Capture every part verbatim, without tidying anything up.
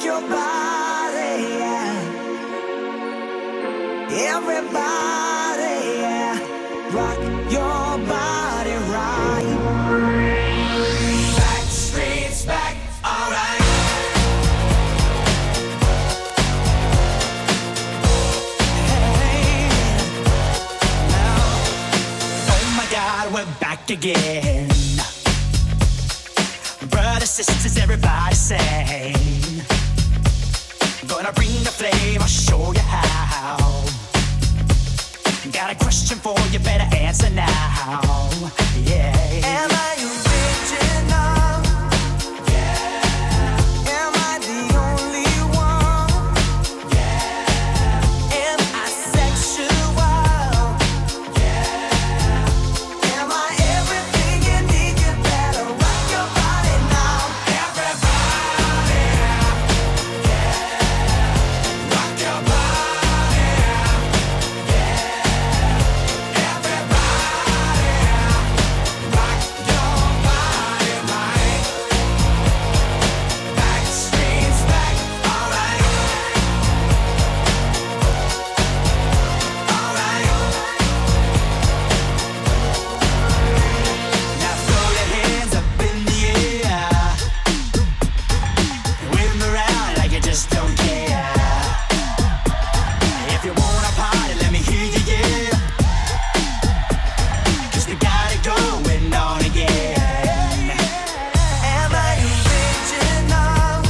your body, yeah. Everybody, yeah. Rock your body right. Back streets back, alright. Hey, now, oh my God, we're back again. Brothers, sisters, everybody sing. Gonna bring the flame, I'll show you how. Got a question for you, better answer now. Yeah. Am I original? Yeah. Am I the only one? Yeah. Am I sexual? Yeah. Am I everything you need? You better rock your body now. Everybody, yeah. Rock your body, yeah. Everybody, rock your body right. Back streets back, alright. Alright. Now throw your hands up in the air. Wave them around like you just don't care. If you wanna party, let me hear you, yeah. 'Cause we got it going on again. Am I original?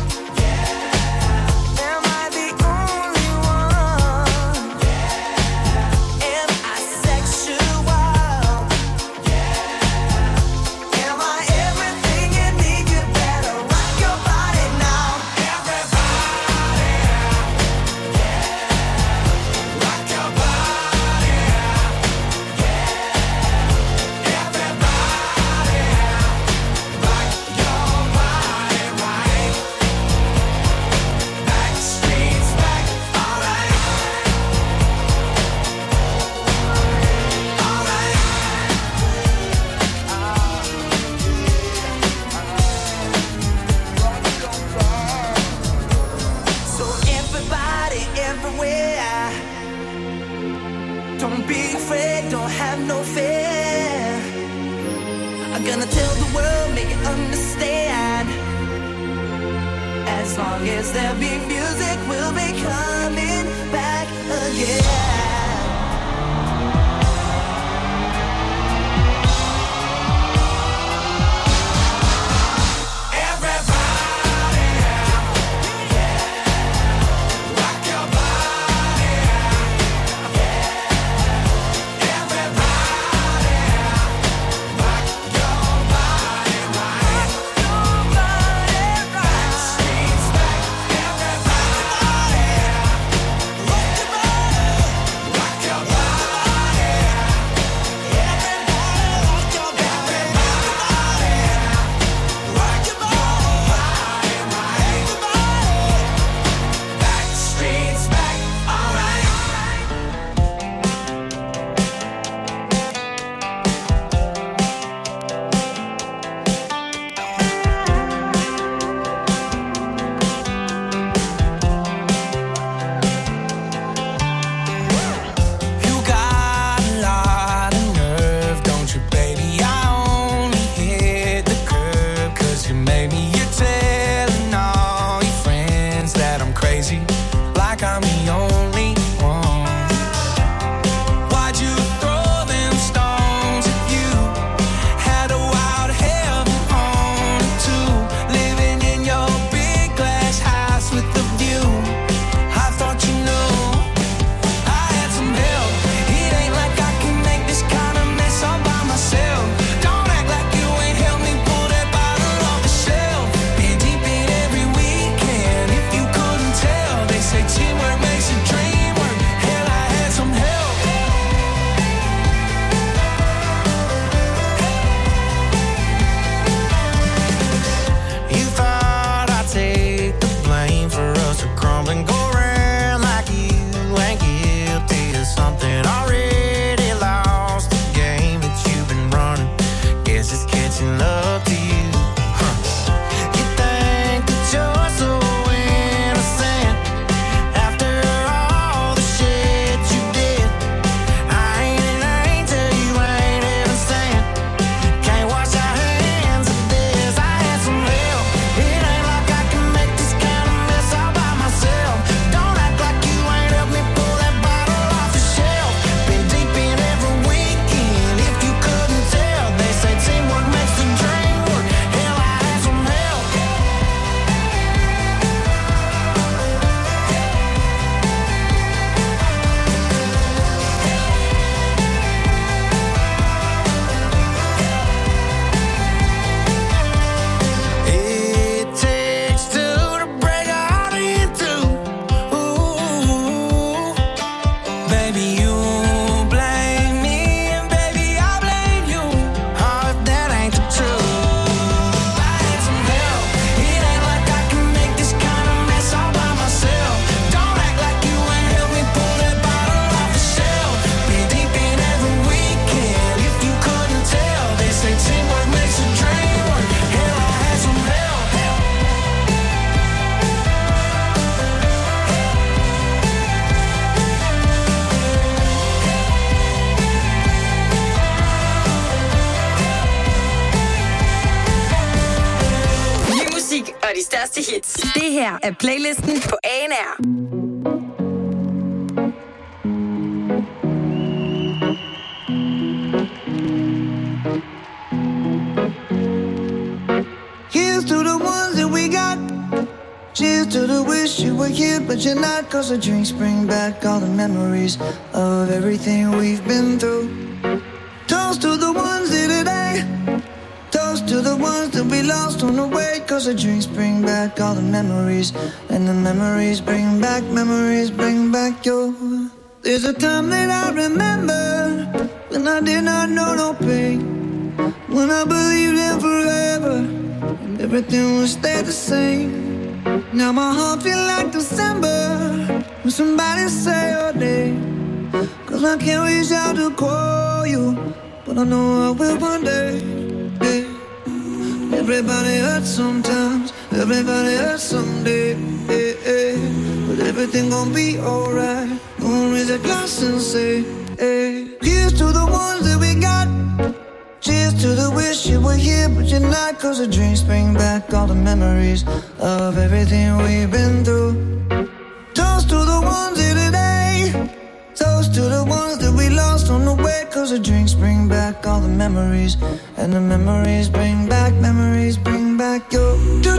Yeah. Am I the only one? Yeah. Am I sexual? Yeah. Am I everything you need? You better rock your body now. Everybody, yeah. Rock your body, yeah. Everybody, rock your body right. Back streets back, alright. Alright. So everybody, everywhere, don't be afraid, don't have no fear. I'm gonna tell the world, make it understand. As long as there be music, we'll be coming back again. Everybody, yeah. Rock your body, yeah. Everybody, rock your body right. Back streets back, everybody, rock your body. hits. Det her er playlisten på A N R. Here's to the ones that we got. Cheers to the wish you were here, but you're not. Cause the drinks bring back all the memories of everything we've been through. Toast to the ones here today. Toast to the ones that we lost on the way. Cause the drinks bring back all the memories. And the memories bring back, memories bring back your. There's a time that I remember when I did not know no pain, when I believed in forever and everything would stay the same. Now my heart feel like December when somebody say your name. Cause I can't reach out to call you, but I know I will one day. Yeah. Everybody hurts sometimes, everybody hurts someday. Yeah, yeah. But everything gon' be alright. Gonna raise a glass and say, hey. Here's to the ones that we got. Cheers to the wish you were here, but you're not. Cause the drinks bring back all the memories of everything we've been through. Toast to the ones here today. Toast to the ones that we lost on the way. Cause the drinks bring back all the memories. And the memories bring back, memories bring back your.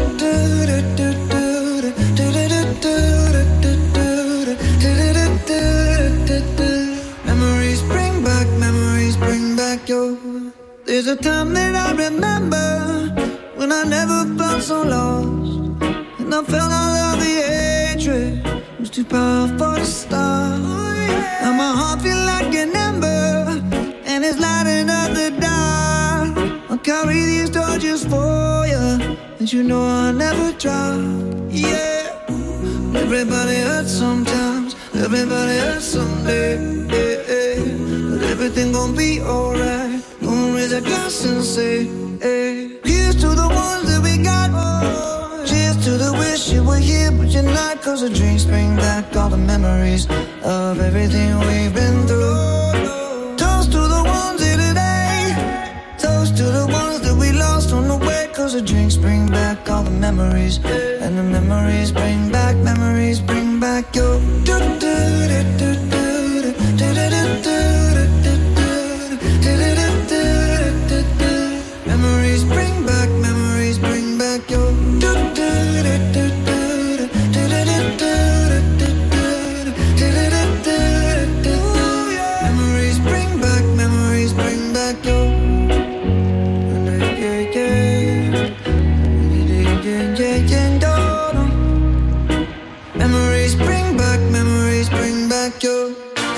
Memories bring back, memories bring back your. There's a time that I remember when I never felt so lost, and I felt all of the hatred was too powerful to stop. Now my heart feel like an ember, and it's lighting up the dark. I'll carry these torches for you, and you know I'll never drop. Yeah, everybody hurts sometimes, everybody hurts someday. Yeah, yeah. But everything gon' be alright. Gonna raise a glass and say, hey. Here's to the ones that we got. Oh, cheers to the wish you were here, but you're not. Cause the drinks bring back all the memories of everything we've been through. Toast to the ones here today. Toast to the ones that we lost on the way. Cause the drinks bring back all the memories. And the memories bring back, memories bring back your. Memories bring back, memories bring back your. Memories bring back, memories bring back your. Memories bring back, memories bring back your.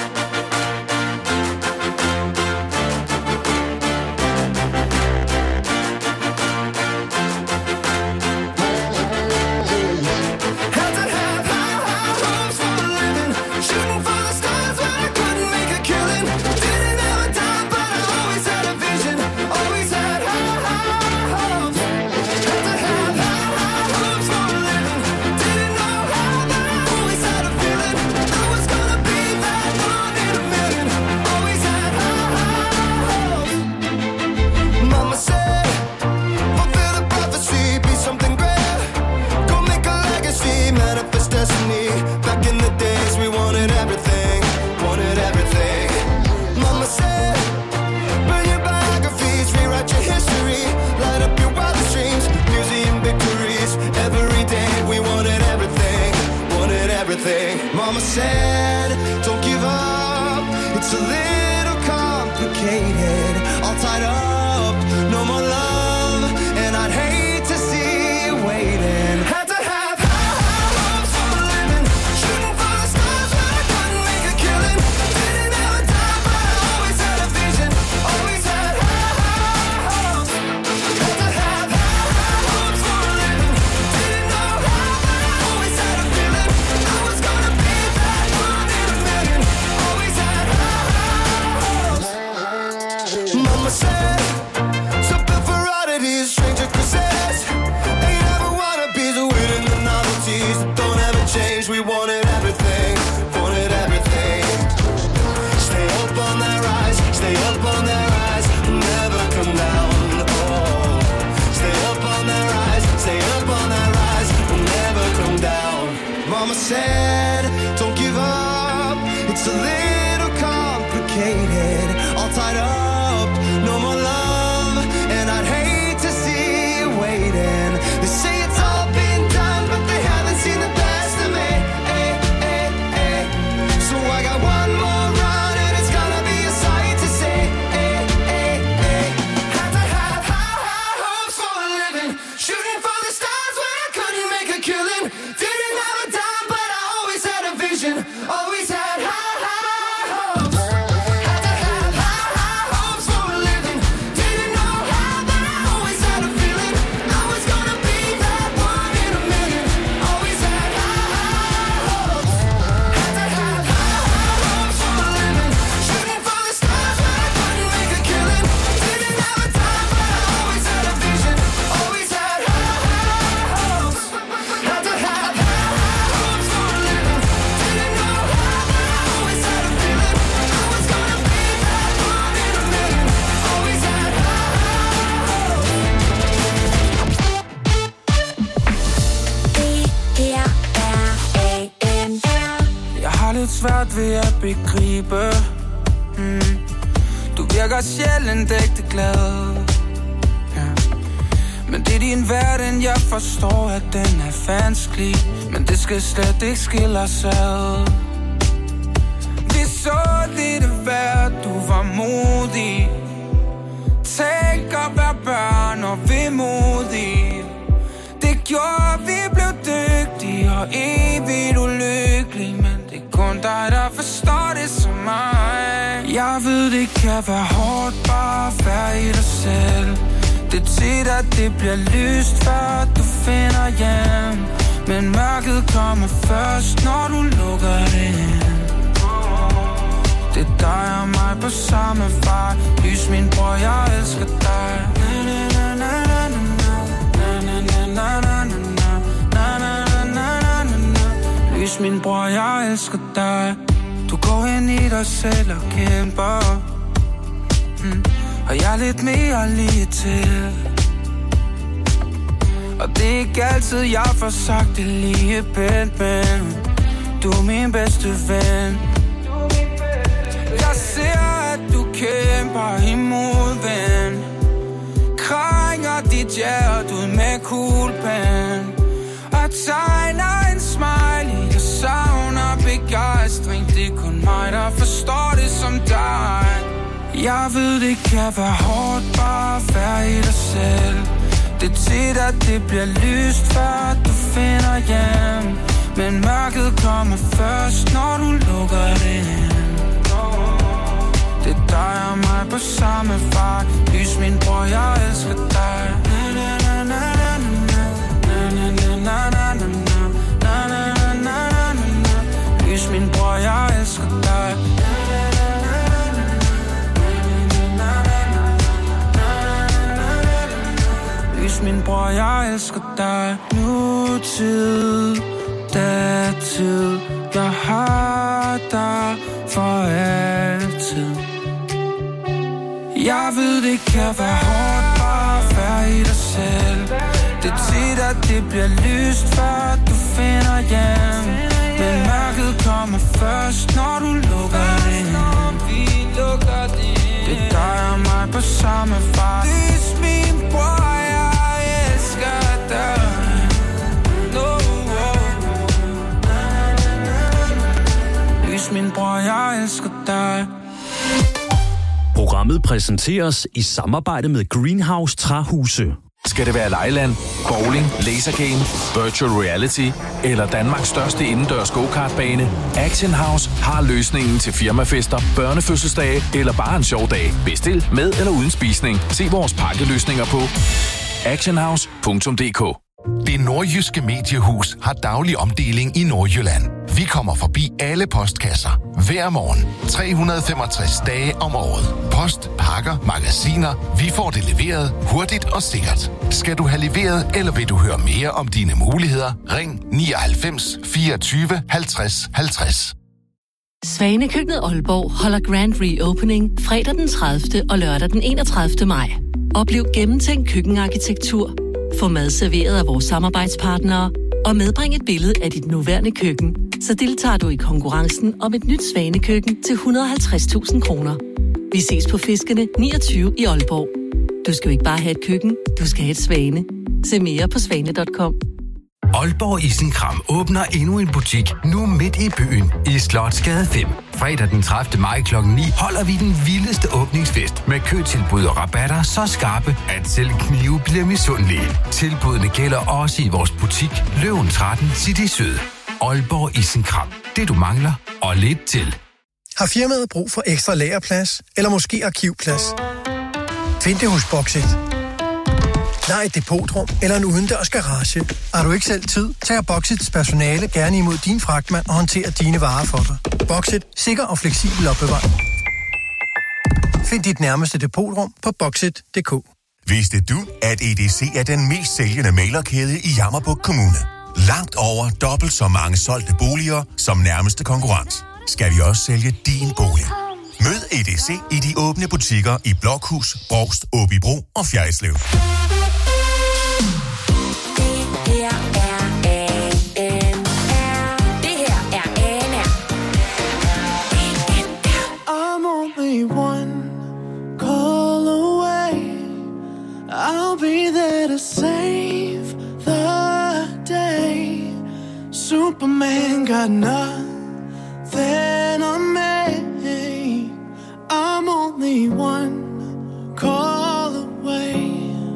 Mama said, don't give up, it's a little complicated, all tied up, no more love, and I'd hate to see you waiting. Had to have high, high hopes for a living, shooting for the stars but I couldn't make a killing, didn't have a time but I always had a vision, always had high, high hopes. Had to have high, high hopes for a living, didn't know how but I always had a feeling I was gonna be that one in a million, always had high, high hopes. Mama said, something for oddities, stranger kisses, ain't never wannabes, waiting the novelties that don't ever change. We wanted everything, wanted everything. Stay up on that rise, stay up on that rise, never come down. Oh, stay up on that rise, stay up on that rise, mama said, don't give up, it's a little complicated. All tied up, no more love, and I'd hate to see you waiting. They say it's all been done, but they haven't seen the best of me. Ay, ay, ay. So I got one more run, and it's gonna be a sight to see. Ay, ay, ay. Had to have high, high hopes for a living, shooting for the stars when I couldn't make a killing. Didn't have a dime, but I always had a vision, always had high, high hopes. Had to have high, high hopes for a living. Didn't know how, but I always had a feeling I was gonna be that one in a million. Always had high, high hopes. Had to have high, high hopes for a living, shooting for the stars when I couldn't make a killing. Didn't have a dime, but I always had a vision, always had high, high hopes. Had to have high, high hopes for a living. Didn't know how, but I always had a feeling I was gonna be that one in a million. Always had high, Jeg har lidt svært ved at begribe mm. Du virker sjældent ægte glad ja. Men det er din verden, jeg forstår, at den er vanskelig. Men det skal slet ikke skille os ad. Vi så lidt af hvert, du var modig. Tænk at være børn og vemodige. Det gjorde, vi blev dygtige og evigt ulykkelige. Men det er kun dig, der forstår det som mig. Jeg ved, det kan være hårdt bare at være i dig selv. Det er tit, at det bliver lyst, før du finder hjem. Men mørket kommer først, når du lukker det ind. Det er dig og mig på samme vej. Lys min bror, jeg elsker dig. Na, na, na, na, na, na, na, na, na, na. Lys min bror, jeg elsker dig. Du går ind i dig selv og kæmper mm. Og jeg er lidt mere lige til. Og det er ikke altid, jeg får sagt det lige pænt, men du er min bedste ven. Jeg ser, at du kæmper imod ven. Krænger dit hjerte ud med kuglepen og tegner en smiley. Jeg savner begejstring. Det er kun mig, der forstår det som dig. Jeg ved, det kan være hårdt bare at være i dig selv. Det er tit, at det bliver lyst, før du finder hjem. Men mørket kommer først, når du lukker det ind. Det er dig og mig på samme vej. Lys min bror, jeg elsker dig. Na, na, na, na, na, na, na, na, na, na, na, na, na, na. Lys min bror, jeg elsker dig. Lys min bror, jeg elsker dig. Nutid, datid, jeg har dig for altid. Jeg ved, det kan være hårdt bare at være i dig selv. Det er tit, at det bliver lyst, før du finder hjem. Men mørket kommer først, når du lukker det ind. Det er dig og mig på samme vej. Lys min bror, jeg elsker dig. No, lys min bror, jeg elsker dig. Programmet præsenteres i samarbejde med Greenhouse Træhuse. Skal det være Lejland, bowling, lasergame, virtual reality eller Danmarks største indendørs go-kartbane? Action House har løsningen til firmafester, børnefødselsdage eller bare en sjov dag. Bestil med eller uden spisning. Se vores pakkeløsninger på actionhouse punktum d k. Det nordjyske mediehus har daglig omdeling i Nordjylland. Vi kommer forbi alle postkasser hver morgen, tre hundrede og femogtres dage om året. Post, pakker, magasiner. Vi får det leveret hurtigt og sikkert. Skal du have leveret, eller vil du høre mere om dine muligheder? Ring nioghalvfems fireogtyve halvtreds halvtreds. Svanekøkkenet Aalborg holder Grand Reopening fredag den tredivte og lørdag den enogtredivte maj. Oplev gennemtænkt køkkenarkitektur. Få mad serveret af vores samarbejdspartnere. og medbring et billede af dit nuværende køkken. Så deltager du i konkurrencen om et nyt Svanekøkken til et hundrede og halvtreds tusind kroner. Vi ses på Fiskerne niogtyve i Aalborg. Du skal jo ikke bare have et køkken, du skal have et Svane. Se mere på svane punktum com. Aalborg Isenkram åbner endnu en butik, nu midt i byen, i Slotsgade fem. Fredag den tredivte maj klokken ni holder vi den vildeste åbningsfest med køtilbud og rabatter så skarpe, at selv knive bliver misundelige. Tilbudene gælder også i vores butik, Løven tretten City Syd. Aalborg Isenkram. Det du mangler, og lidt til. Har firmaet brug for ekstra lagerplads, eller måske arkivplads? Find det hos Boxit. Lej et depotrum eller en udendørs garage. Har du ikke selv tid, tager Boxits personale gerne imod din fragtmand og håndterer dine varer for dig. Boxit. Sikker og fleksibel opbevaring. Find dit nærmeste depotrum på boxit punktum d k. Vidste du, at E D C er den mest sælgende mailerkæde i Jammerbugt Kommune? Langt over dobbelt så mange solgte boliger som nærmeste konkurrent. Skal vi også sælge din bolig? Mød E D C i de åbne butikker i Blokhus, Brovst, Åbybro og Fjerritslev. I'm only one call away. I'll be there to save the day. Superman got nothing on me. I'm only one call away.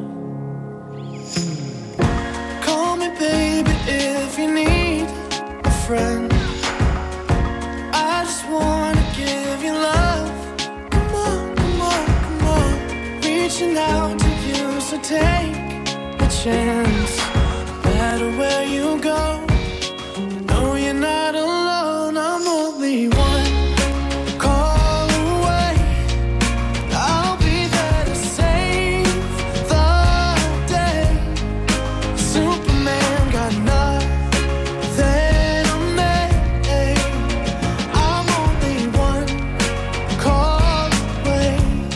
Call me baby if you need a friend. I just wanna give you love. Come on, come on, come on. Reaching out to you, so take a chance. No matter where you go, you know you're not alone. I'm only one call away. I'll be there to save the day. Superman got nothing on me. I'm only one call away.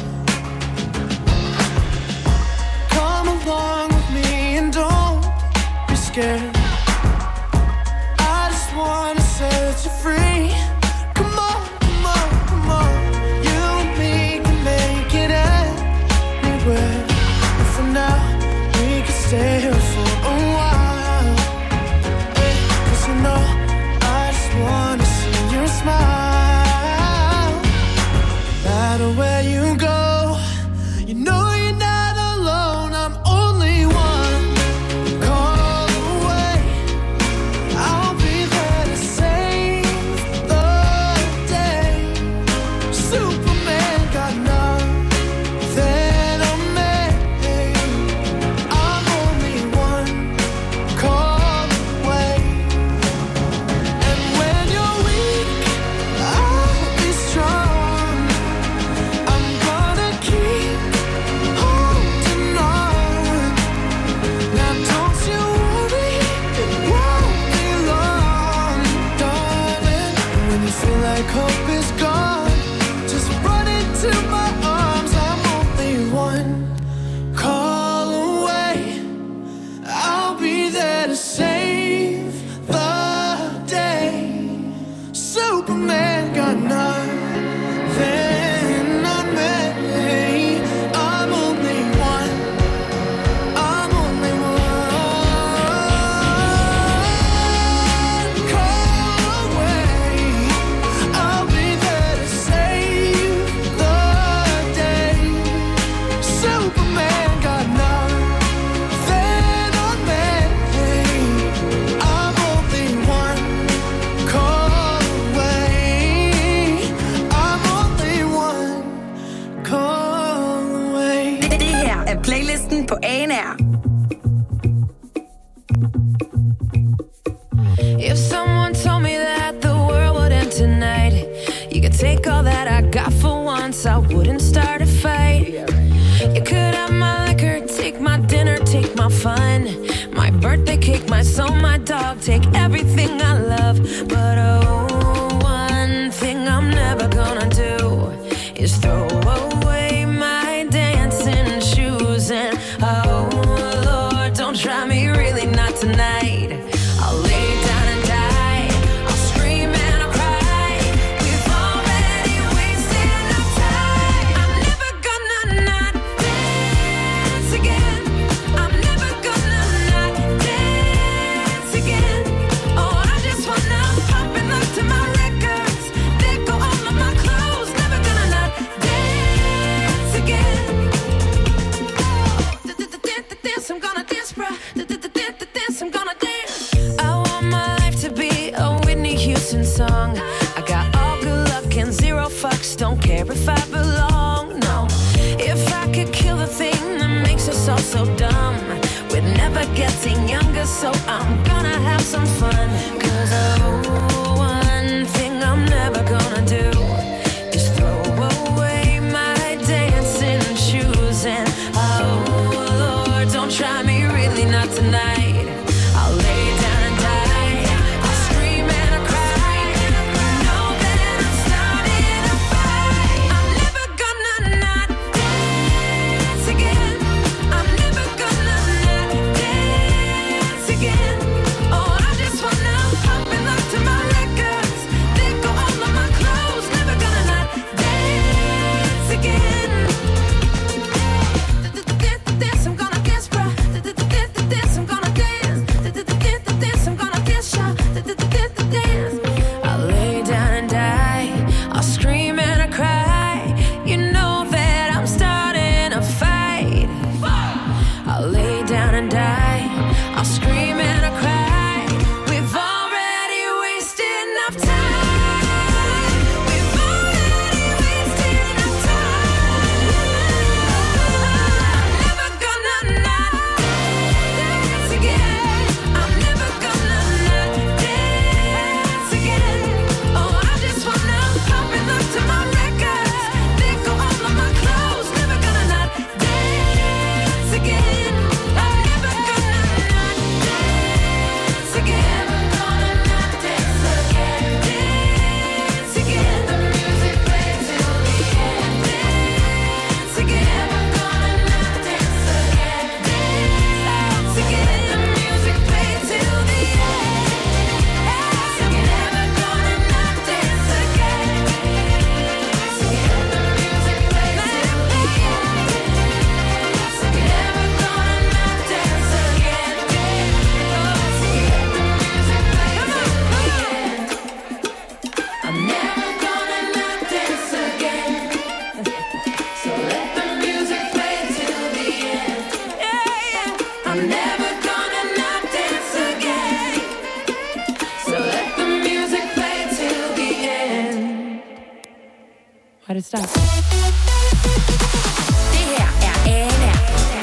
Come along with me and don't be scared. I just wanna set you free. Come on, come on, come on. You and me can make it anywhere. And for now, we can stay here for a while. Hey, 'cause you know, I just wanna see your smile. No matter where you go, you know you're not alone. I'm only one call away. I'll be there to save the day. Superman got nothing on me. I'm only one call away. And when you're weak, I'll be strong. I'm gonna keep holding on. Now don't you worry, it won't be long, darling. When you feel like hope is gone, just run into my arms. I'm only one call away. I'll be there to save the day. Superman got nothing on me. I'm only one. I'm only one call away. I'll be there to save the day. Superman got nothing on me. I'm only one call away. I'm only one call away. Det her er playlisten på A N R. If someone told me that the world would end tonight, you could take all that I got for once, I wouldn't start a fight. You could have my liquor, take my dinner, take my fun, my birthday cake, my soul, my dog, take everything I love. But oh, one thing I'm never gonna do is throw away my dancing shoes. And oh Lord, don't try me, really not tonight. I'll so dumb. We're never getting younger, so I'm gonna have some fun. Cause oh, one thing I'm never gonna do is throw away my dancing shoes. And oh Lord, don't try me, really not tonight. I'll lay down and die, I'll scream and I'll cry. You know that I'm starting a fight. I'm never gonna not dance again. I'm never gonna not dance again. Oh, I just wanna pop and look to my records. Let go all of my clothes. Never gonna not dance again. Dance, I'm gonna dance, bro. Dance, I'm gonna dance. Dance, I'm gonna dance, y'all. Dance. I'll lay down and die. I'll scream and I cry. You know that I'm starting a fight. I'll lay down and die. I'll scream and I cry. We've already wasted enough time. We've already wasted enough time. I'm never gonna not dance again. I'm never gonna not dance again. Oh, I just wanna pop and look to my records. Let go all of my clothes. Never gonna not dance again. I'm never gonna not dance again. Never gonna not dance again. Dance again. The music plays till the end. Dance again. Never gonna not dance again. Dance again. The music plays till the end. Never gonna not dance again. Dance again. The music plays till the end. Never gonna not dance again. Dance again. The music plays till the end. I'm never gonna not dance again. So let the music play till the end. I'm never gonna not dance again. So let the music play till the end. Why'd it stop? Det her er Anna.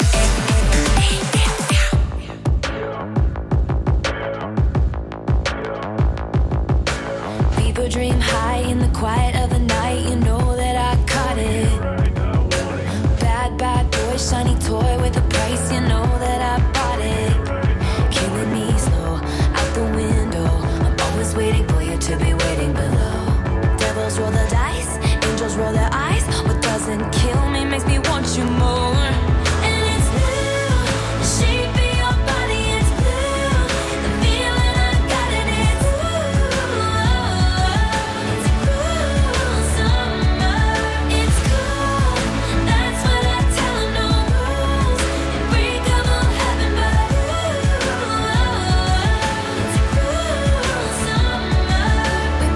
People dream high in the quiet of the night. You know that I caught it. Bad, bad boy, shiny toy with a price. You know that I bought it. Killing me slow, out the window. I'm always waiting for you to be waiting below. Devils roll the dice, angels roll their eyes. What doesn't kill me makes me want you more. And it's blue, the shape of your body is blue. The feeling I got in it's blue. It's a cruel summer. It's cool, that's what I tell 'em. No rules, unbreakable heaven, but ooh, it's a cruel summer. We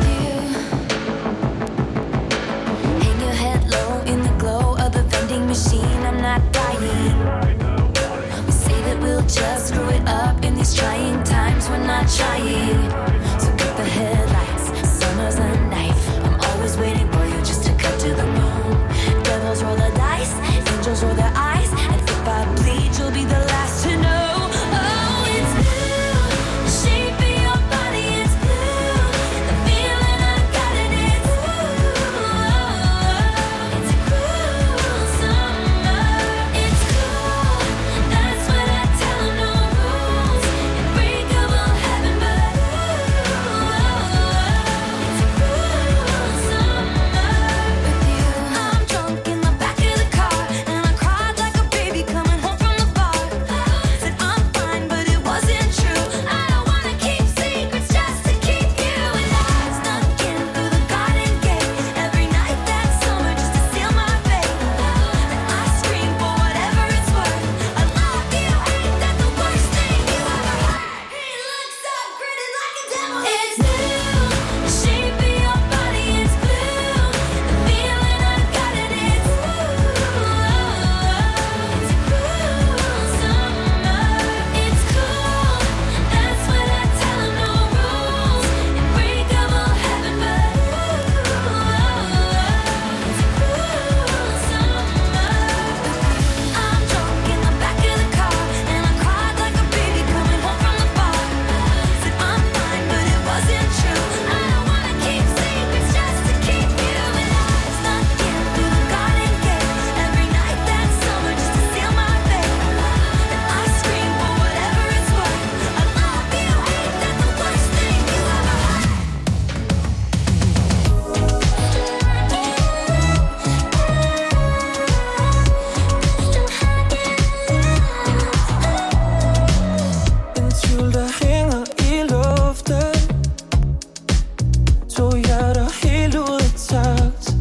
To hjerter helt ud af takt.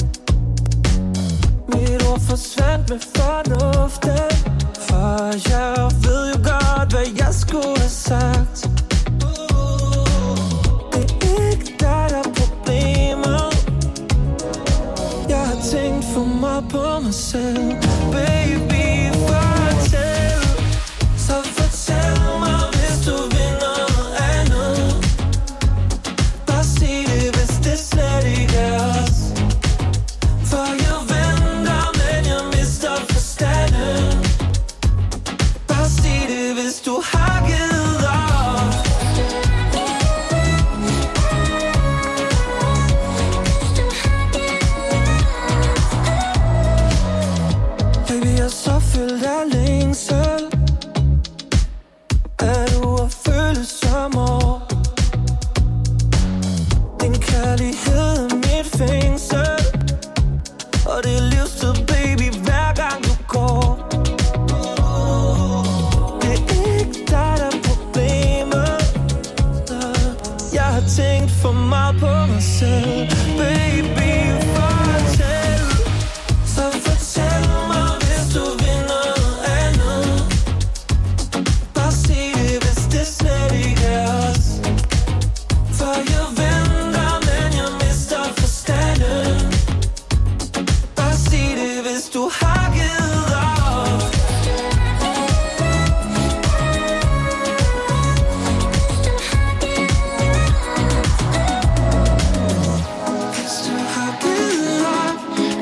Mit ord forsvandt med fornuften, for jeg ved jo godt, hvad jeg skulle have sagt. Det er ikke dig, der er problemet. Jeg har tænkt for meget på mig selv. Baby, fortæl. Så fortæl mig, hvis du vil noget andet. Bare sig det, hvis det slet ikke er os. For jeg venter, men jeg mister forstanden. Bare sig det, hvis du har givet op. Baby, jeg er så fyldt af længsel. Er du at føle som år? Din kærlighed er mit fængsel, og det er livstid, baby, hver gang du går. Det er ikke dig, der er problemet. Jeg har tænkt for meget på mig selv. Baby, fortæl. Så fortæl mig, hvis du vil noget andet. Bare sig det, hvis det slet ikke er os. For jeg venter, men jeg mister forstanden. Bare sig det, hvis du har givet op. Hvis du har givet op,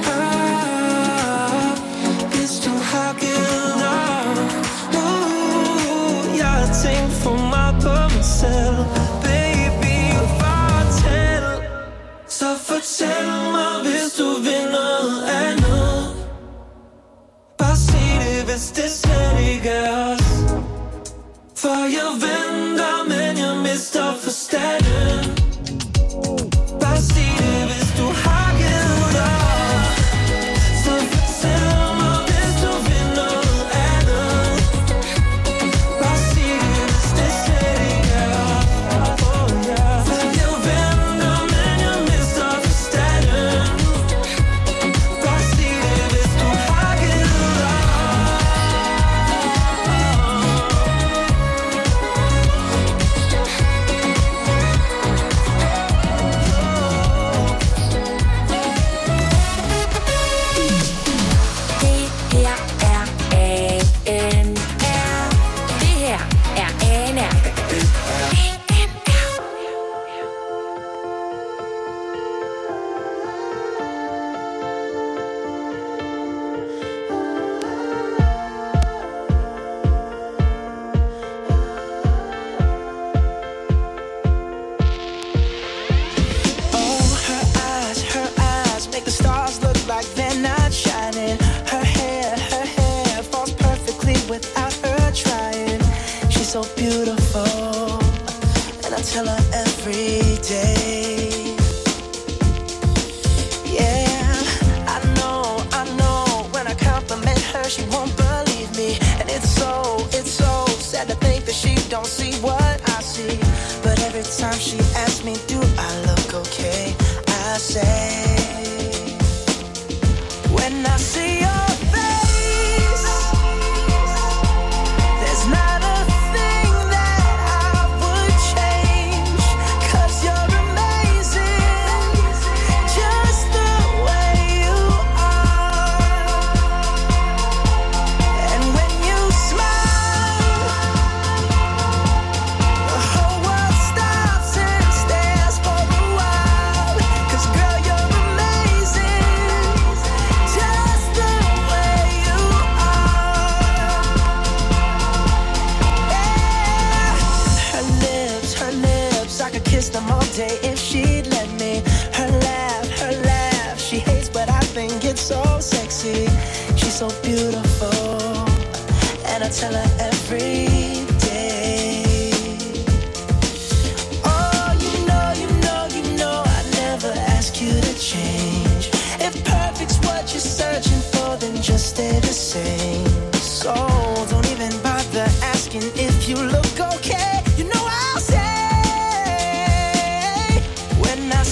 ah, hvis du har givet op. Uh, jeg har tænkt for meget på mig selv. Baby, fortæl. Så fortæl mig, hvis du vil noget andet. Bare sig det, hvis det slet ikke er os. For jeg venter, men jeg mister forstanden. Bare sig det, hvis du har givet op. Så fortæl mig, hvis du vil noget andet. Bare sig det, hvis det slet ikke er os. Oh, yeah. For jeg venter, men jeg mister forstanden. Bare sig det, hvis du har givet op. Det her er A N R. Det her er A N R. Oh, her eyes, her eyes make the stars look like they're not shining. Her hair, her hair falls perfectly without her trying. She's so beautiful, and I tell her every day. Yeah, I know, I know. When I compliment her, she won't believe me, and it's so, it's so sad to think that she don't see what I see. But every time she asks me, do I look okay? I say, when I see your face, there's not a thing that I would change. 'Cause you're amazing, just the way you are. And when you smile, the whole world stops and stares for a while. 'Cause girl, you're amazing, just the way you are. Yeah. Her lips, her lips, I could kiss them all day if she'd let me. Her laugh, her laugh, she hates but I think it's so sexy. She's so beautiful, and I tell her every day. Oh, you know, you know, you know I never ask you to change. If perfect's what you're searching for, then just stay the same. So don't even bother asking if you look okay. You know I'll say, when I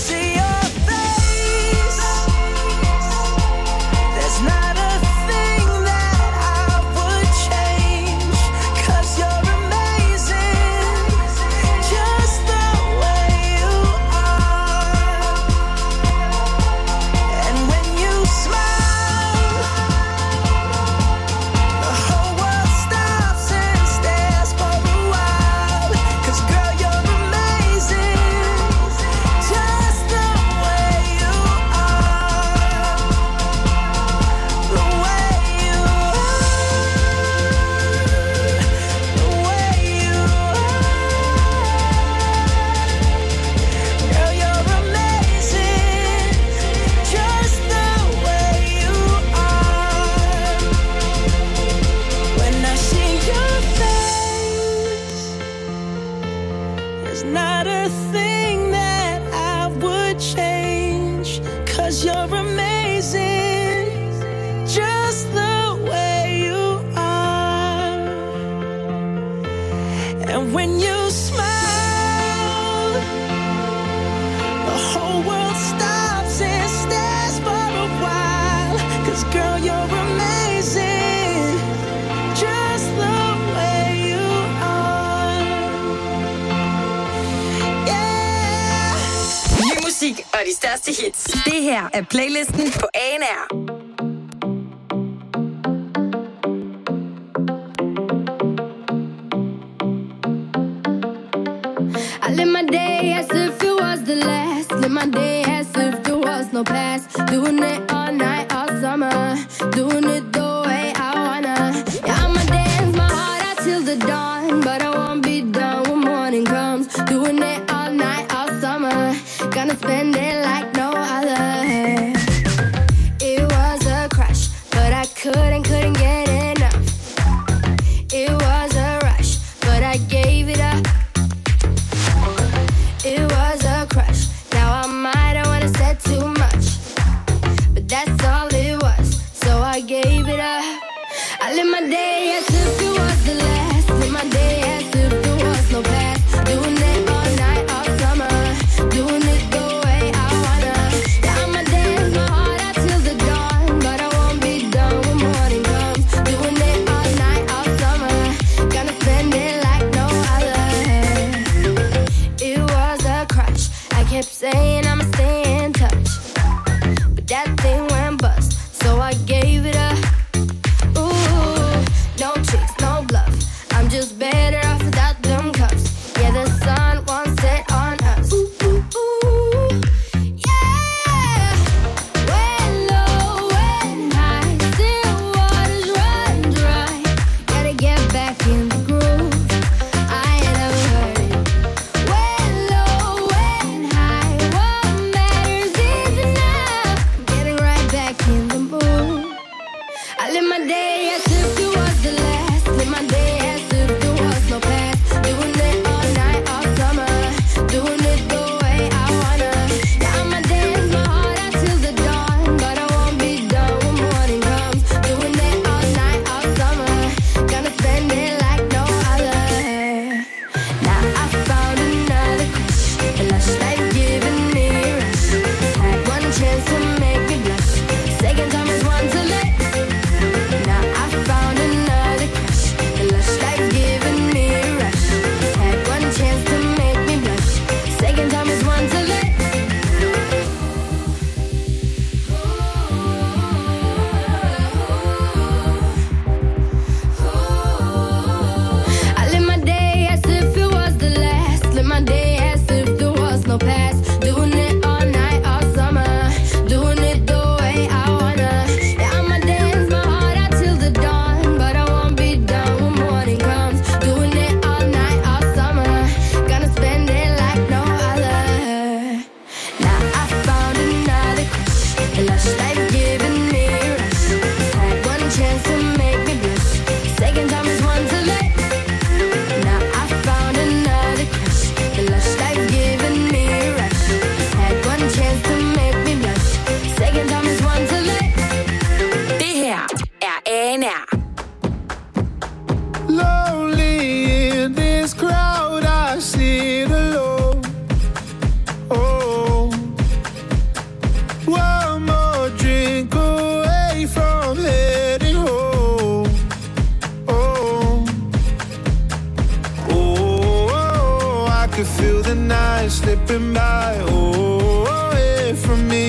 musik og de største hits. Det her er playlisten på A N R. I live my day as if it was the last. Live my day as if there was no past. Doing it all night, all summer. Doing it the way I wanna. Yeah, I'ma dance my heart out till the dawn. But I won't be done when morning comes. Doing it all night, all summer. Gonna spend it like no other. It was a crush, but I couldn't, couldn't get enough. It was a rush, but I gave it up. It was a crush. Now I might have wanna said too much, but that's all it was. So I gave it up. I live my day as if it was the last. Live my day as if there was no past. Doing it all night, all summer. Doing it the way I wanna. Yeah, I'ma dance my heart out till the dawn, but I won't be done when morning comes. Doing it all night, all summer. Gonna spend it like no other. It was a crush. I kept saying I'ma stay in touch, but that thing went bust, so I gave it up. Ooh, no tricks, no bluff. I'm just better off without them cuffs. Yeah, the sun won't set on us. Ooh, ooh, ooh, yeah. When low, when high, still waters run dry. Gotta get back in the groove. I ain't never heard it. When low, when high, what matters is enough. Getting right back in the mood. I live my day as if it was the last. Live my day as if there was no past. Doing it all night, all summer. Doing it the way I wanna. Yeah, I'ma dance my heart out till the dawn, but I won't be done when morning comes. Doing it all night, all summer. Gonna spend it like no other. Now I found another crush. The lush life giving me a rush. Had one chance to make me blush. Second time is one to let. Now I found another crush. The lush life giving me a rush. Had one chance to make me blush. Second time is one to let. I live my day as if it was the last. Live my day as if there was no past. Doing it all night, all summer. Doing it the way I wanna. Yeah, I'ma dance my heart out till the dawn, but I won't be done when morning comes. Doing it all night, all summer. Gonna spend it like no other. Now I found another crush. The lush life giving me a rush. Had one chance to make me blush. Second time is one to let. Now I found another crush. The lush life giving me a rush. Had one chance to make me blush. Second time is one to let. Det her er A N R. Lonely in this crowd, I sit alone. Oh, one more drink away from heading home. Oh, oh, oh, I could feel the night slipping by. Oh, away from me.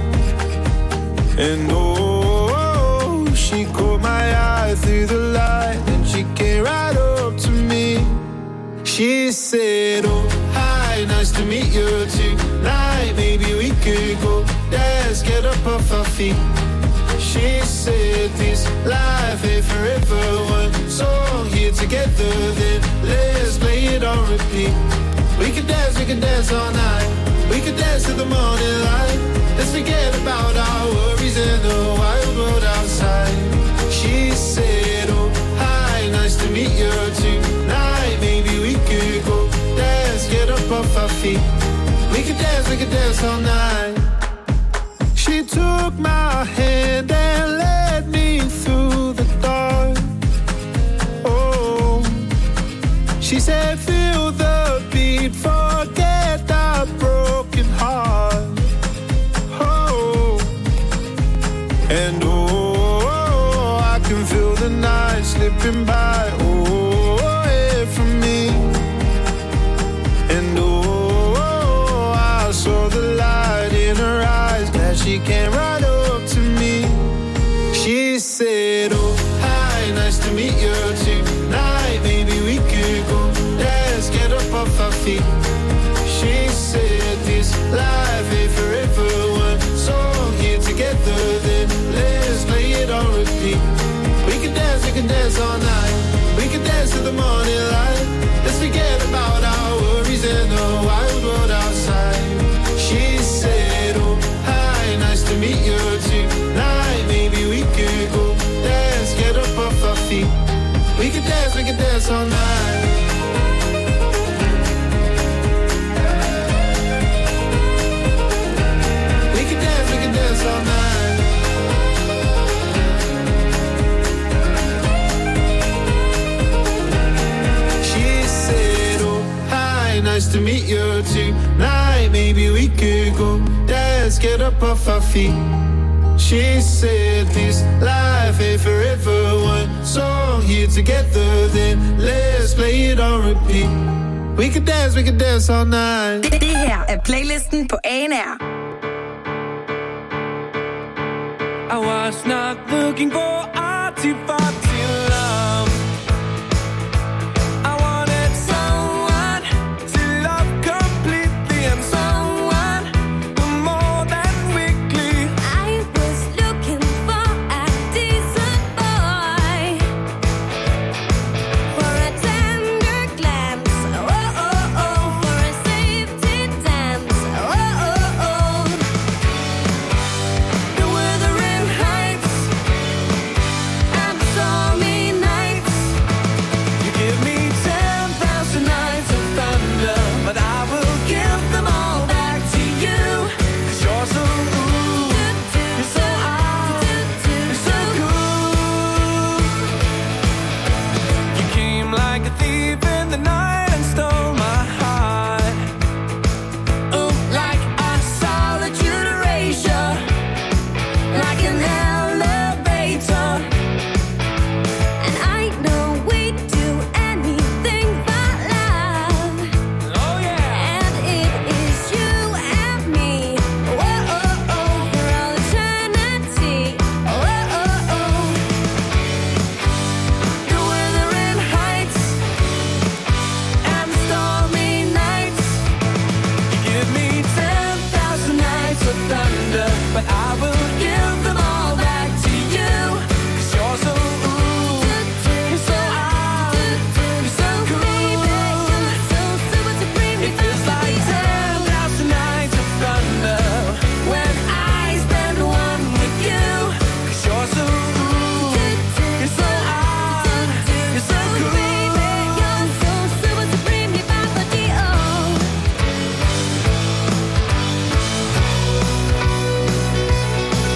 And oh, she caught my eye through the light, and she came right up to me. She said, oh, hi, nice to meet you tonight. Maybe we could go dance, get up off our feet. She said, this life ain't forever. One song here together, then let's play it on repeat. We could dance, we could dance all night. We could dance to the morning light. Let's forget about our worries and the wild world outside. She said, oh, hi, nice to meet you tonight. Maybe we could go dance, get up off our feet. We could dance, we could dance all night. She took my hand and led me through the dark. Oh, she said, feel the beat, forget that broken heart. Oh, and oh, I can feel the night slipping by. Oh, away from me. And oh, I saw the light she came right up to me. She said, oh, hi, nice to meet you tonight. Maybe we could go, let's get up off our feet. She said, this life ain't forever. One song here together, then let's play it on repeat. We can dance, we can dance all night. We can dance to the morning light. Let's forget about our worries and the wild world outside. She said, oh, hi, nice to meet you tonight. Maybe we could go dance, get up off our feet. We can dance, we can dance all night. We can dance, we can dance all night. She said, oh, hi, nice to meet you tonight. Maybe we could go dance, get up off our feet. She said this life ain't forever. One song here together, then let's play it on repeat. We can dance, we can dance all night. Det, det her er playlisten på A N R. I was not looking for artificial love. I wanted someone to love completely and someone more than weekly. I was looking for a decent boy, for a tender glance, oh oh oh, for a safety dance, oh oh oh. The Wuthering Heights and stormy nights. You give me ten thousand nights of thunder, but I will give them all back to you. 'Cause you're so cool, you're so hot, you're so cool. You came like a thief in the night and stole my heart. Oh, like a solitude erasure, like an elevator. And I know we'd do anything for love. Oh yeah. And it is you and me, oh oh oh, for all eternity, oh oh oh. The Wuthering Heights and stormy nights. You give me ten thousand nights of thunder, but I will give them all back to you. 'Cause you're so ooh, you're so hot, you're so cool. So super supreme, It feels like ten thousand nights of thunder when I spend one with you. 'Cause you're so ooh, you're so hot, you're so cool. you're so super supreme, you body, oh.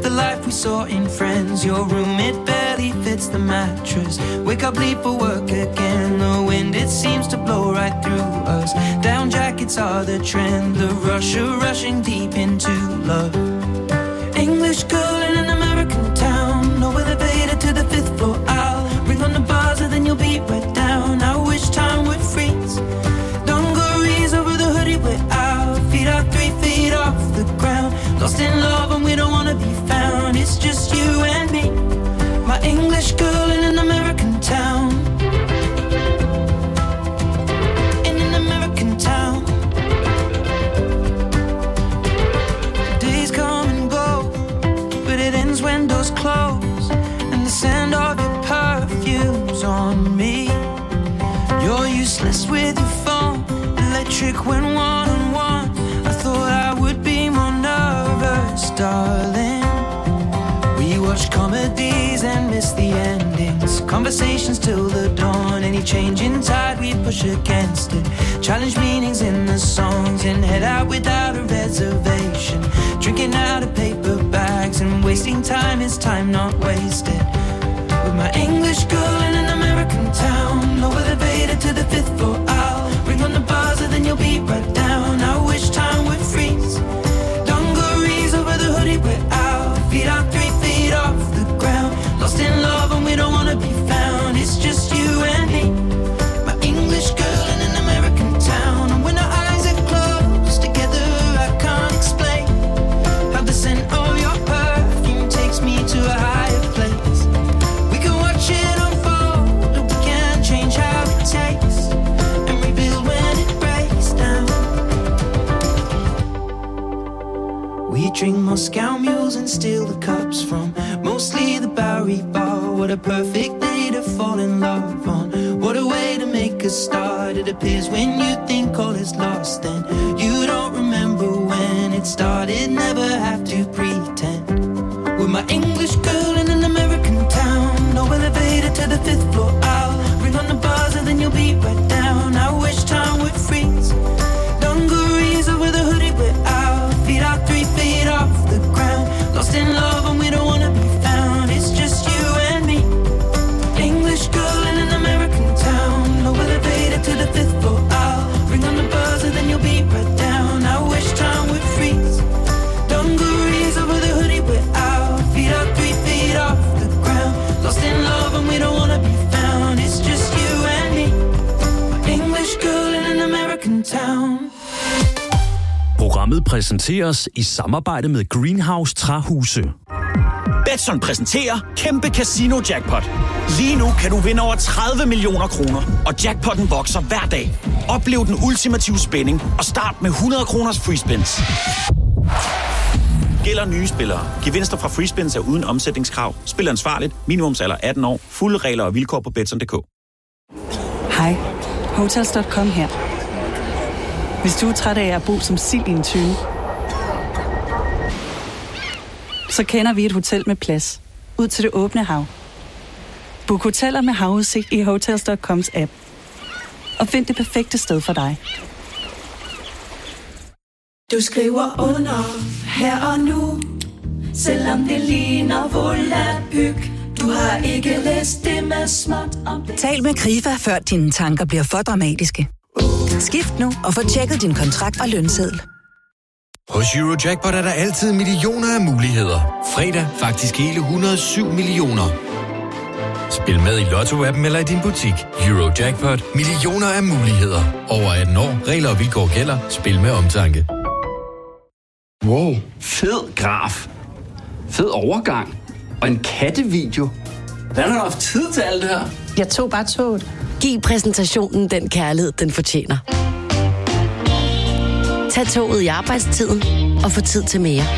the life we saw in Friends. Your room, it barely fits the mattress. Wake up, leave for work again. The wind, it seems to blow right through us. Down jackets are the trend. The rush of rushing deep into love. English girl in an American town. No elevator to the fifth floor. I'll ring on the buzzer, and then you'll be right down. I wish time would freeze. Dungarees over the hoodie we're out. Feet are three feet off the ground. Lost in love and we don't wanna be found. It's just you and me. My English girl in an American town. In an American town. Days come and go, but it ends when doors close. And the scent of your perfume's on me. You're useless with your phone, electric when one-on-one. I thought I would be more nervous, darling. We watch comedies and miss the endings. Conversations till the dawn. Any change in tide, we push against it. Challenge meanings in the songs and head out without a reservation. Drinking out of paper bags and wasting time is time not wasted. With my English girl in an American town. No elevator to the fifth floor. I'll ring on the buzzer, then you'll be right down. I wish time would freeze. Dungarees over the hoodie we're out. Feet are three feet off the ground. Lost in love and we don't wanna be found. It's just you and me. My English girl in an American town. And when our eyes are closed together, I can't explain how the scent of your perfume takes me to a higher place. We can watch it unfold, but we can't change how it tastes. And rebuild when it breaks down. We drink Moscow mules and steal the cups from mostly the Bowery Bar. What a perfect day to fall in love on. What a way to make a start. It appears when you think all is lost, then you don't remember when it started. Never have to pretend. With my English girl in an American town. No elevator to the fifth floor. I'll ring on the buzzer, then you'll be right down. I wish time would freeze. Dungarees over the hoodie we're out. Feet are three feet off the ground. Lost in love and we don't wanna be found. It's just you and me. English girl in an American town. No elevator to the fifth floor. I'll ring on the buzzer, then you'll be right down. I wish time would freeze. Dungarees over the hoodie we're out. Feet are three feet off the ground. Lost in love and we don't wanna be found. It's just you and me. English girl in an American town. Programmet præsenteres i samarbejde med Greenhouse Træhuse. Betson præsenterer Kæmpe Casino Jackpot. Lige nu kan du vinde over tredive millioner kroner, og jackpotten vokser hver dag. Oplev den ultimative spænding og start med hundrede kroners free spins. Gælder nye spillere. Gevinster fra free spins er uden omsætningskrav. Spil ansvarligt. Minimumsalder atten år. Fulde regler og vilkår på betson punktum d k. Hej. Hotels punktum com her. Hvis du er træt af at bo som sild i en tønde, så kender vi et hotel med plads ud til det åbne hav. Book hoteller med havudsigt i hotels punktum coms app. Og find det perfekte sted for dig. Du skriver under her og nu, selvom det ligner volapyk. Du har ikke læst det med småt om det. Tal med Krifa, før dine tanker bliver for dramatiske. Skift nu og få tjekket din kontrakt og lønseddel. Hos Eurojackpot er der altid millioner af muligheder. Fredag faktisk hele et hundrede og syv millioner. Spil med i Lotto-appen eller i din butik. Eurojackpot. Millioner af muligheder. Over atten år. Regler og vilkår gælder. Spil med omtanke. Wow. Fed graf. Fed overgang. Og en kattevideo. Hvordan har du haft tid til alt det her? Jeg tog bare toget. Giv præsentationen den kærlighed, den fortjener. Tag toget i arbejdstiden og få tid til mere.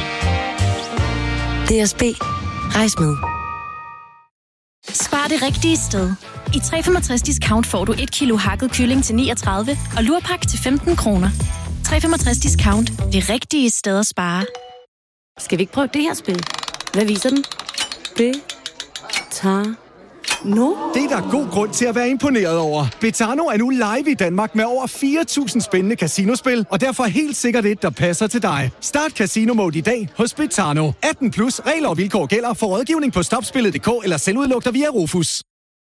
D S B. Rejs med. Spar det rigtige sted. I tre komma femogtres discount får du et kilo hakket kylling til niogtredive og lurpak til femten kroner. tre komma femogtres discount. Det rigtige sted at spare. Skal vi ikke prøve det her spil? Hvad viser den? Det tager Nu? Det er der god grund til at være imponeret over. Betano er nu live i Danmark med over fire tusind spændende casinospil, og derfor helt sikkert et, der passer til dig. Start Casino Mode i dag hos Betano. atten plus, regler og vilkår gælder. For rådgivning på stopspillet punktum d k eller selvudlugter via Rufus.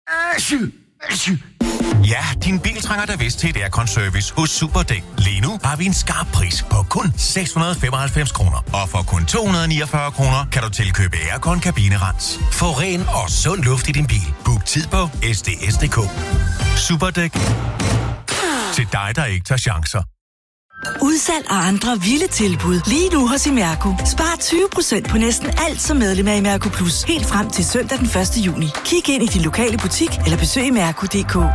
Ja, din bil trænger da vist til et aircon-service hos Superdæk. Lige nu har vi en skarp pris på kun seks hundrede og femoghalvfems kroner. Og for kun to hundrede og niogfyrre kroner kan du tilkøbe aircon kabinerens. Få ren og sund luft i din bil. Book tid på s d s punktum d k. Superdæk. Til dig, der ikke tager chancer. Udsalg og andre vilde tilbud. Lige nu hos Imerco. Spar tyve procent på næsten alt som medlem af Imerco Plus. Helt frem til søndag den første juni. Kig ind i din lokale butik eller besøg imerco punktum d k.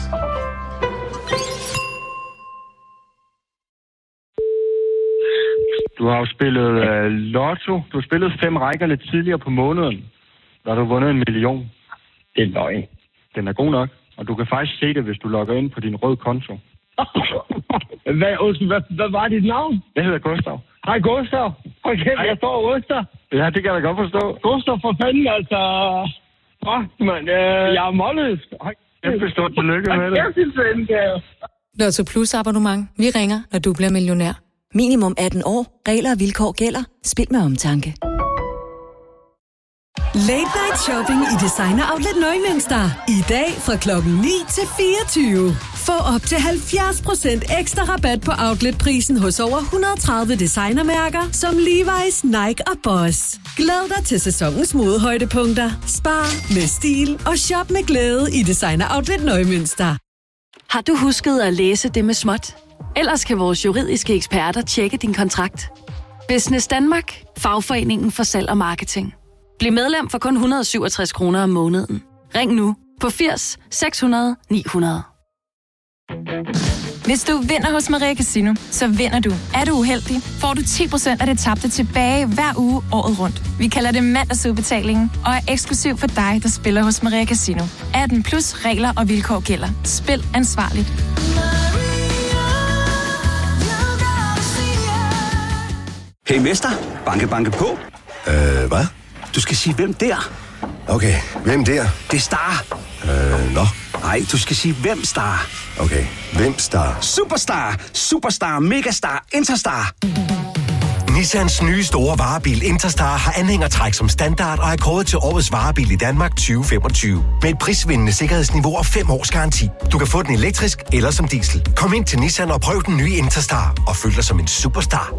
Du har jo spillet uh, lotto. Du har spillet fem rækker lidt tidligere på måneden. Der har du vundet en million. Det er løgn. Den er god nok. Og du kan faktisk se det, hvis du logger ind på din røde konto. Hvad, hvad, hvad var dit navn? Jeg hedder Gustav. Hej Gustav. Okay, jeg står Gustav. Ja, det kan jeg da godt forstå. Gustav, for fanden, altså. Åh, mand, øh, jeg er målløs. Kæmpe stort tillykke med det. Lotto Plus abonnement. Vi ringer, når du bliver millionær. Minimum atten år. Regler og vilkår gælder. Spil med omtanke. Late Night Shopping i Designer Outlet Neumünster. I dag fra klokken ni til fireogtyve. Få op til halvfjerds procent ekstra rabat på outletprisen hos over et hundrede og tredive designermærker som Levi's, Nike og Boss. Glæd dig til sæsonens modehøjdepunkter. Spar med stil og shop med glæde i Designer Outlet Neumünster. Har du husket at læse det med småt? Ellers kan vores juridiske eksperter tjekke din kontrakt. Business Danmark. Fagforeningen for salg og marketing. Bliv medlem for kun et hundrede og syvogtres kroner om måneden. Ring nu på firs seks hundrede ni hundrede. Hvis du vinder hos Maria Casino, så vinder du. Er du uheldig, får du ti procent af det tabte tilbage hver uge året rundt. Vi kalder det mandagsudbetalingen og er eksklusiv for dig, der spiller hos Maria Casino. atten plus, regler og vilkår gælder. Spil ansvarligt. Hey mester, banke banke på. Øh, hvad? Du skal sige, hvem der? Okay, hvem der? Det er Star. Øh, nå. Nej, du skal sige, hvem Star. Okay, hvem Star? Superstar, Superstar, Megastar, Interstar. Nissans nye store varebil Interstar har anhængertræk som standard og er kåret til årets varebil i Danmark tyve femogtyve. Med et prisvindende sikkerhedsniveau og fem års garanti. Du kan få den elektrisk eller som diesel. Kom ind til Nissan og prøv den nye Interstar og føl dig som en superstar.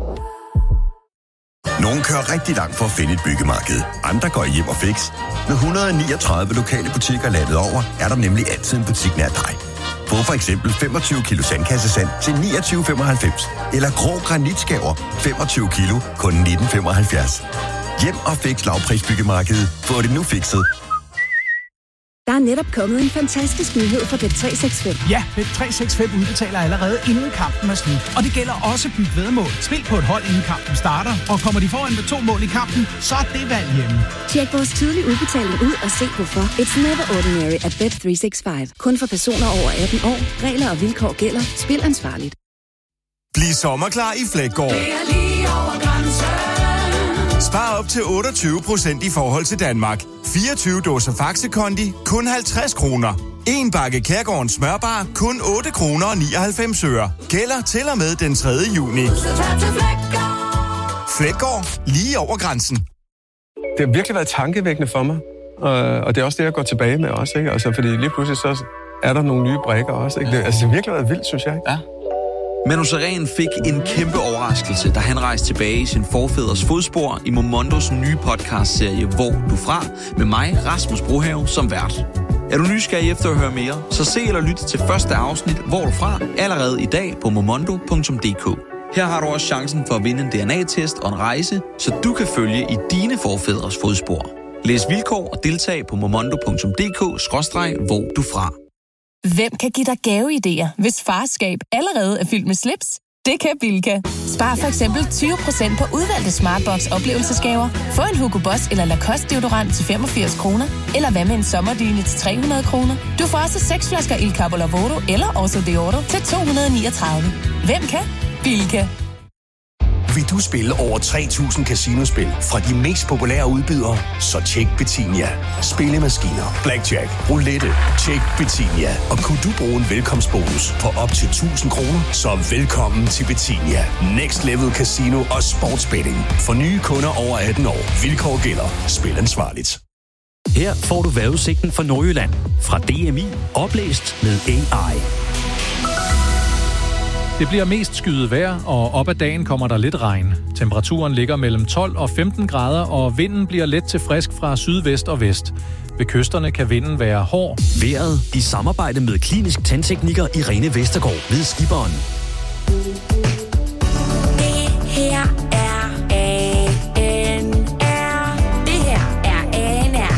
Nogle kører rigtig langt for at finde et byggemarked. Andre går hjem og fix. Med et hundrede og niogtredive lokale butikker landet over, er der nemlig altid en butik nær dig. Få for eksempel femogtyve kilo sandkassesand til niogtyve femoghalvfems. Eller grå granitskaver femogtyve kilo kun nitten femoghalvfjerds. Hjem og fix lavprisbyggemarkedet. Få det nu fikset. Der er netop kommet en fantastisk nyhed fra Bet tre seks fem. Ja, Bet tre seks fem udbetaler allerede inden kampen er slut. Og det gælder også byt væddemål. Spil på et hold inden kampen starter, og kommer de foran med to mål i kampen, så er det valg hjemme. Tjek vores tidlige udbetaling ud og se hvorfor. It's never ordinary at Bet tre seks fem. Kun for personer over atten år. Regler og vilkår gælder. Spil ansvarligt. Bliv sommerklar i Flækgaard. Det er lige over grænsen. Spar op til otteogtyve procent i forhold til Danmark. fireogtyve dåser Faxe Kondi, kun halvtreds kroner. En bakke Kærgårdens smørbar, kun otte kroner og nioghalvfems øre. Gælder til og med den tredje juni. Flækgaard, lige over grænsen. Det har virkelig været tankevækkende for mig. Og det er også det, jeg går tilbage med også, ikke? Altså, fordi lige pludselig så er der nogle nye brækker også, ikke? Det, altså, det har virkelig været vildt, synes jeg. Ja. Manu Sareen fik en kæmpe overraskelse, da han rejste tilbage i sin forfædres fodspor i Momondos nye podcastserie Hvor du fra, med mig, Rasmus Brohave, som vært. Er du nysgerrig efter at høre mere, så se eller lyt til første afsnit Hvor du fra, allerede i dag på momondo punktum d k. Her har du også chancen for at vinde en D N A-test og en rejse, så du kan følge i dine forfædres fodspor. Læs vilkår og deltag på momondo punktum d k skråstreg hvor du fra. Hvem kan give dig gaveidéer, hvis farskab allerede er fyldt med slips? Det kan Bilka. Spar for eksempel tyve procent på udvalgte Smartbox-oplevelsesgaver. Få en Hugo Boss eller Lacoste deodorant til femogfirs kroner. Eller hvad med en sommerdyne til tre hundrede kroner. Du får også seks flasker Il Capo Lavoro eller Oso Deodo til to hundrede og niogtredive. Hvem kan? Bilka. Vil du spille over tre tusind casinospil fra de mest populære udbydere? Så tjek Betinia. Spillemaskiner, blackjack, roulette, tjek Betinia. Og kunne du bruge en velkomstbonus på op til tusind kroner, så velkommen til Betinia. Next Level Casino og Sportsbetting. For nye kunder over atten år. Vilkår gælder. Spil ansvarligt. Her får du vejrudsigten for Nordjylland fra D M I, oplæst med A I. Det bliver mest skyet vejr, og op ad dagen kommer der lidt regn. Temperaturen ligger mellem tolv og femten grader, og vinden bliver let til frisk fra sydvest og vest. Ved kysterne kan vinden være hård. Vejret i samarbejde med klinisk tandtekniker Irene Vestergaard ved Skiberen. Her er A N R. Det her er A N R.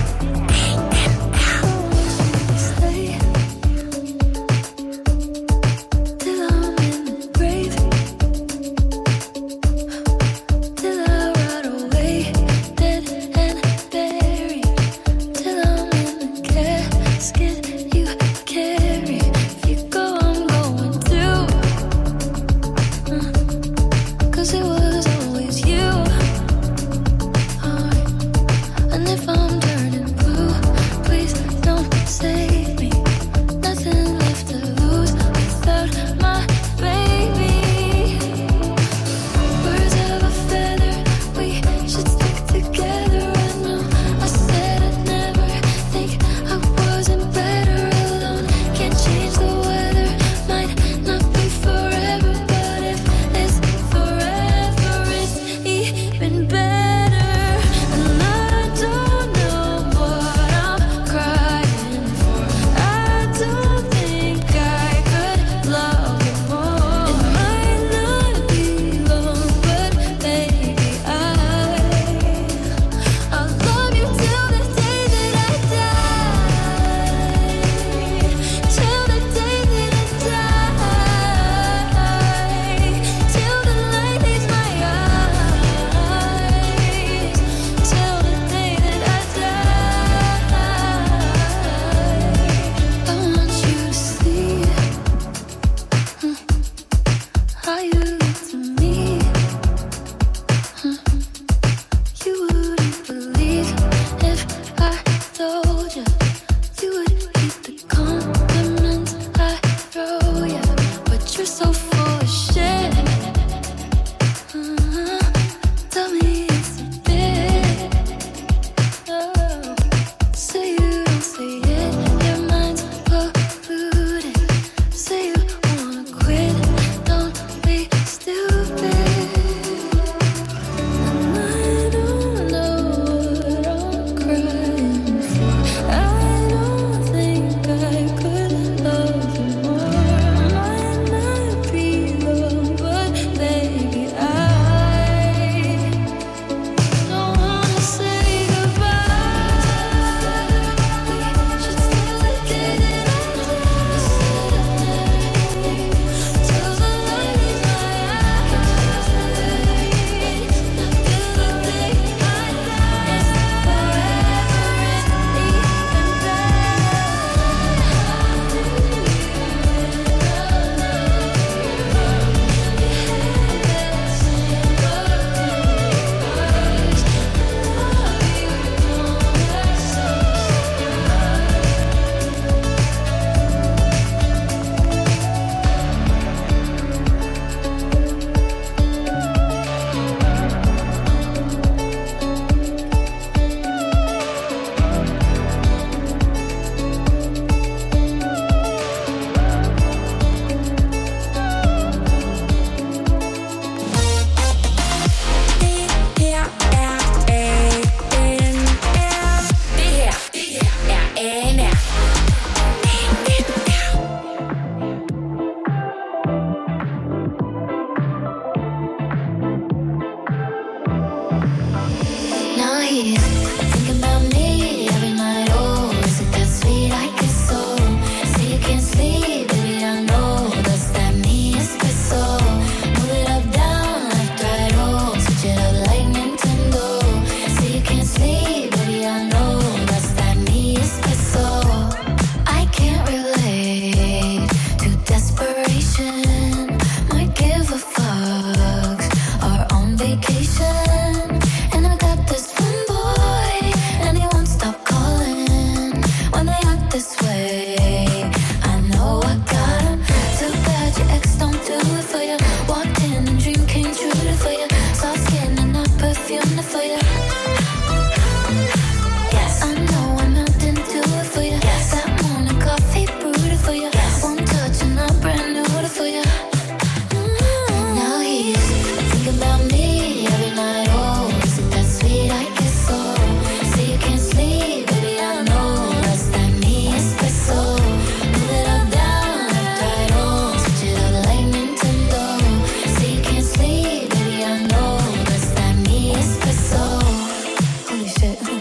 Our own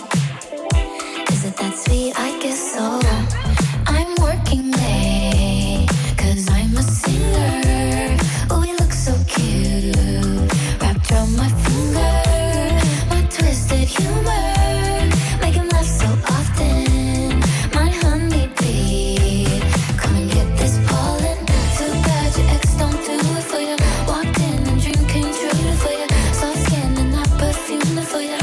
Is it that sweet? I guess so. I'm working late, cause I'm a singer. Oh, you look so cute, wrapped around my finger. My twisted humor, make him laugh so often. My honeybee, come and get this pollen. Too bad your ex don't do it for you. Walked in and dream came true for you. Soft skin and not perfume for you.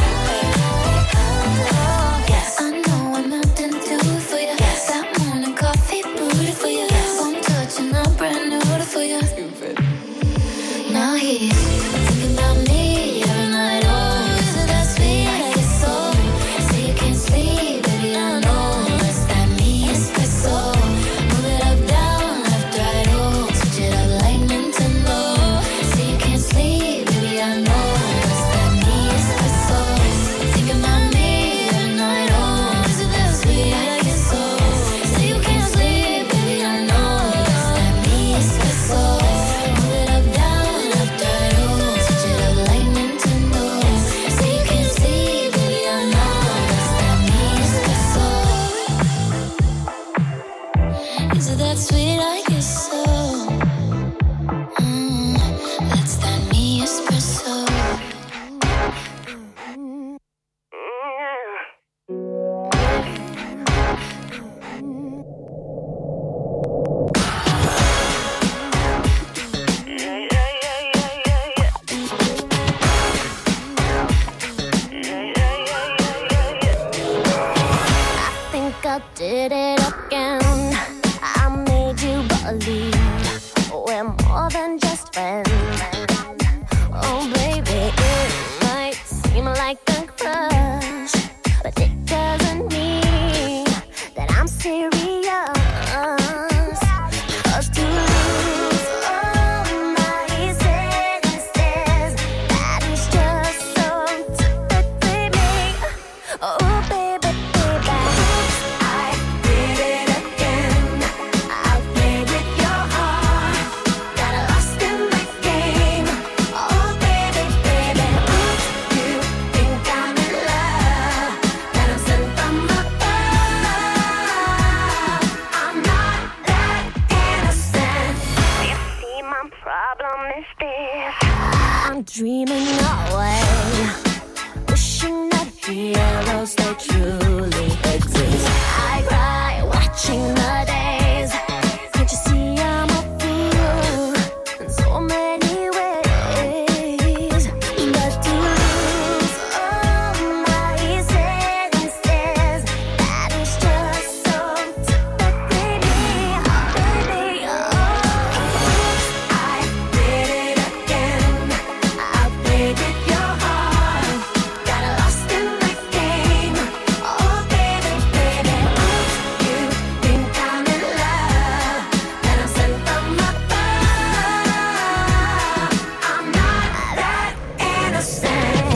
Yes, I know I'm melting too for you. Yes, that morning coffee booty for you. Yes, phone touch and I'm brand new for you. Stupid. Now he's thinking about me every night. Oh, is it that sweet? I guess so. Say you can't sleep, baby, I know. Is that me? Espresso. Move it up, down, left, right, oh. Switch it up like Nintendo. Say you can't sleep, baby, I know. Is that me? Espresso. Thinking about me every night. Oh, is it that sweet? I guess so. Say you can't sleep, baby, I know. Is that me? Espresso. Move it up, down, left, right, oh. Switch it up like Nintendo. Say you can't sleep, baby, I know. Is that me? Espresso. Is it that sweet? I guess so. Mm, that's that me espresso. I think I did it again. I made you believe we're more than just friends. Oh, baby, it might seem like a crush, but it doesn't mean that I'm serious. 'Cause to lose all my senses, that is just so typically me. Oh, baby, baby, I did it again. I played with your heart, got lost in the game. Oh, baby, baby, you think I'm in love, that I'm sent from above. I'm not that innocent. You see, my problem is this: I'm dreaming away, wishing that heroes they truly exist. I cry watching the days. Can't you see I'm a fool in so many ways? But to lose all my senses, that is just so typically me, baby. Oh, I did it again. I played with your heart, got lost in the game. Oh, baby, baby, you think I'm in love, that I'm sent from above. I'm not that innocent.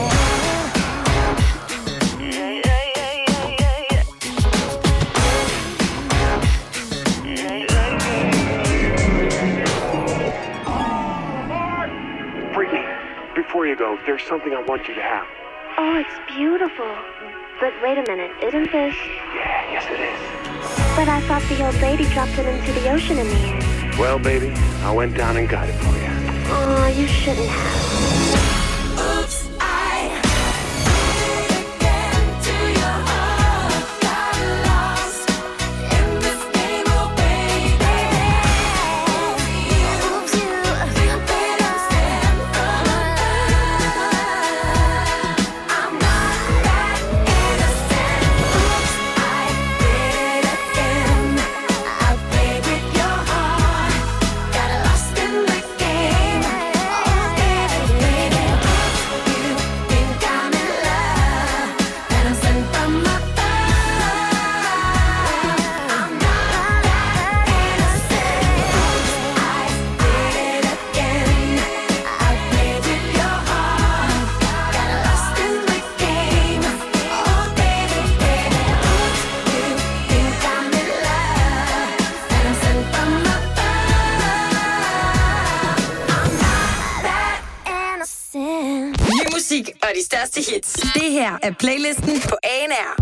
Brittany, before you go, there's something I want you to have. Oh, it's beautiful. But wait a minute, isn't this? Yeah, yes it is. But I thought the old lady dropped it into the ocean in the end. Well, baby, I went down and got it for you. Oh, you shouldn't have. Oops, I did it again to your heart. Got lost in this game, oh baby. Oops, you think that I'm sent from above. I'm not that innocent. Oops, I did it again. I played with your heart, got lost in the game. Oh, baby, baby. de største hits. Det her er playlisten på A N R.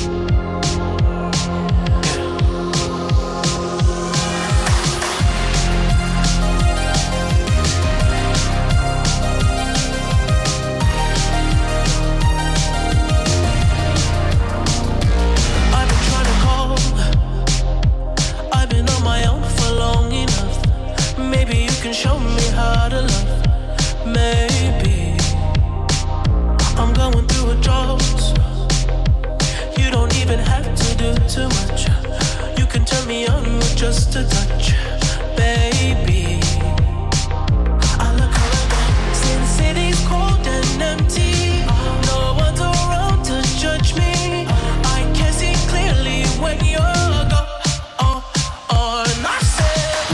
Maybe you can show me how to love. Maybe I'm going through a drought. You don't even have to do too much. You can turn me on with just a touch, baby. I look around, see the city's cold and empty. No one's around to judge me. I can see clearly when you're gone. Oh, oh, and I say.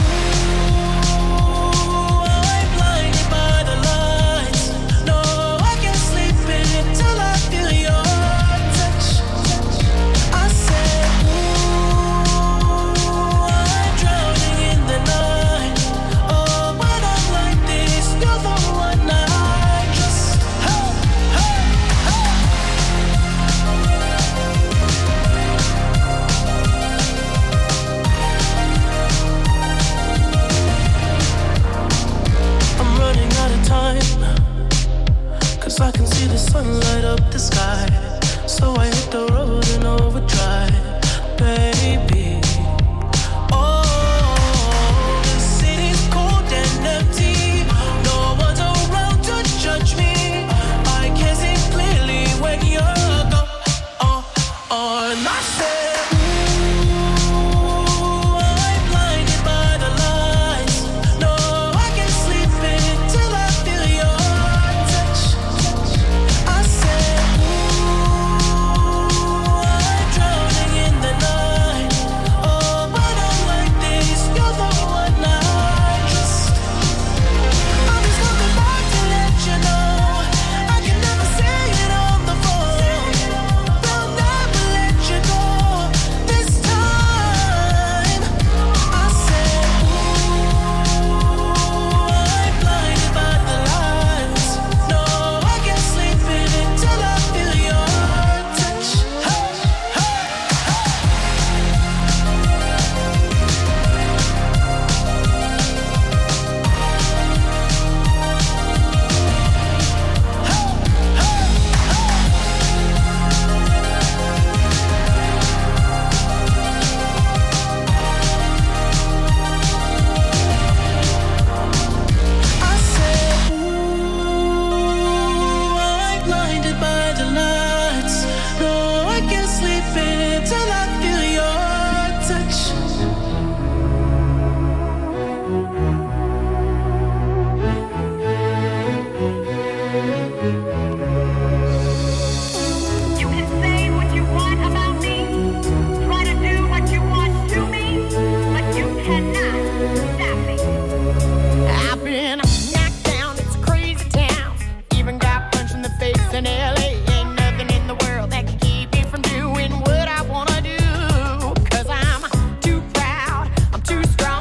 I can see the sun light up the sky, so I hit the road in overdrive, baby. Oh, the city's cold and empty. No one's around to judge me. I can see clearly when you're gone. Oh, oh, and I said, ooh, I'm blinded by the lights. No, I can't sleep until I feel your touch. Sleep